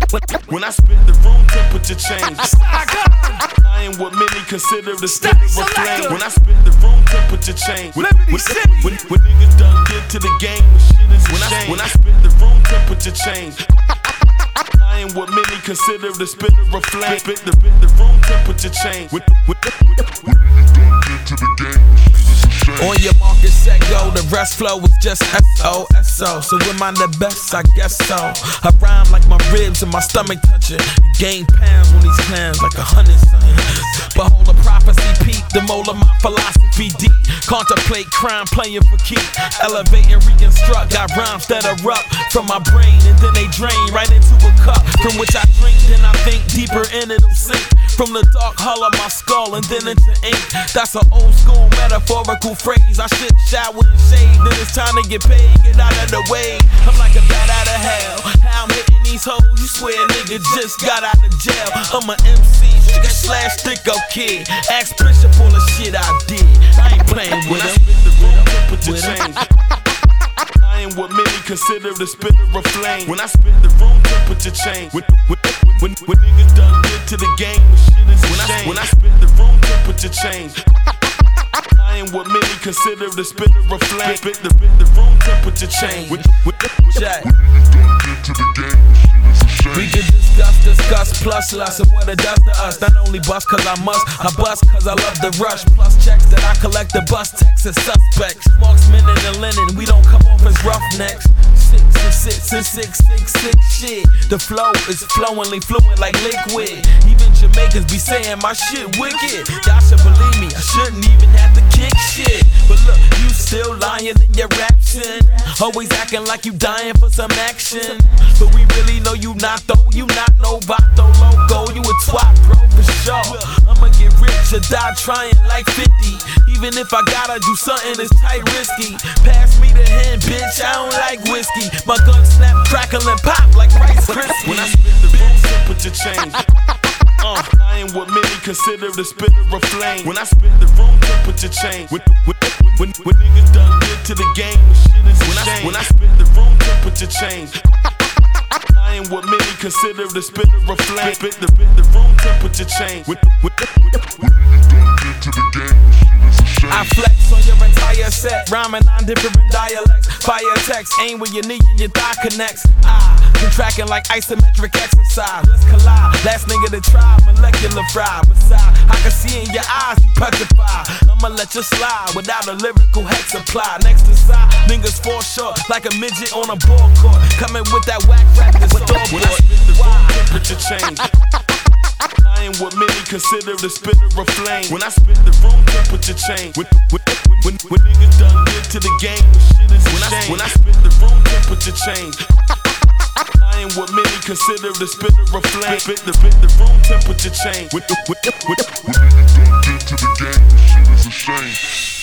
When I spit, the room temperature change. I ain't what many consider the spitter of flame. When I spit, the room temperature change. When niggas done get to the game, the shit is insane. When I spit, the room temperature change. I ain't what many consider the spitter of flame. The room temperature change. When niggas done get to the game. On your market set go, the rest flow is just S-O-S-O. So am I the best? I guess so. I rhyme like my ribs and my stomach touching. Gain pounds on these clams like 100 something. Behold a prophecy peak, the mold of my philosophy deep. Contemplate crime playing for keep. Elevate and reconstruct, got rhymes that erupt from my brain and then they drain right into a cup from which I drink, then I think deeper in it'll sink. From the dark hull of my skull and then into ink. That's an old school metaphorical phrase. I should shower and shave, then it's time to get paid. Get out of the way, I'm like a bat out of hell. How I'm hitting these hoes, you swear nigga just got out of jail. I'm a MC, sugar slash sticko kid. Ask Bishop all the shit I did. I ain't playing with him. The room temperature change. I ain't what many consider the spitter of flame. When I spit, the room temperature change. When niggas done get to the game, the shit is insane. When I spit, the room temperature change. I ain't what many consider the spitter of flame. The room temperature change. Jack. We can discuss plus lust and what it does to us. Not only bust cause I must, I bust cause I love the rush. Plus checks that I collect, the bus Texas suspects. Marksmen in the linen, we don't come off as roughnecks. 666 shit. The flow is flowingly fluent like liquid. Even Jamaicans be saying my shit wicked. Y'all should believe me, I shouldn't even have to kick shit. But look, you still lying in your rapping. Always acting like you dying for some action. But we really know you not though. You not no Vato Loco. You a twat bro for sure. I'ma get rich or die trying like 50. Even if I gotta do something that's tight risky. Pass me the hand, bitch, I don't like whiskey. My gun snap, crackle and pop like Rice Krispies. When I spit, the room temperature change. I ain't what many consider the spitter of flame. When I spit, the room temperature change. When niggas done get to the game, the shit is insane. When I spit, the room temperature change. I ain't what many consider the spitter of flame. The room temperature change. When niggas done get to the game, the shit is insane. I flex on your entire set, rhyming on different dialects. Fire text, aim where your knee and your thigh connects. Contracting like isometric exercise. Let's collide. Last nigga to try, molecular fry. Beside, I can see in your eyes, you petrified. I'ma let you slide without a lyrical hex apply. Next to side, niggas fall short like a midget on a ball court. Coming with that whack rap that's all When I spit, the room temperature change. I ain't what many consider the spitter of flame. When I spit, the room temperature change. When niggas done get to the game, the shit is insane. When I spit, the room temperature change. I ain't what many consider the spitter of flame. The room temperature change. When niggas done get to the game, the shit is a shame.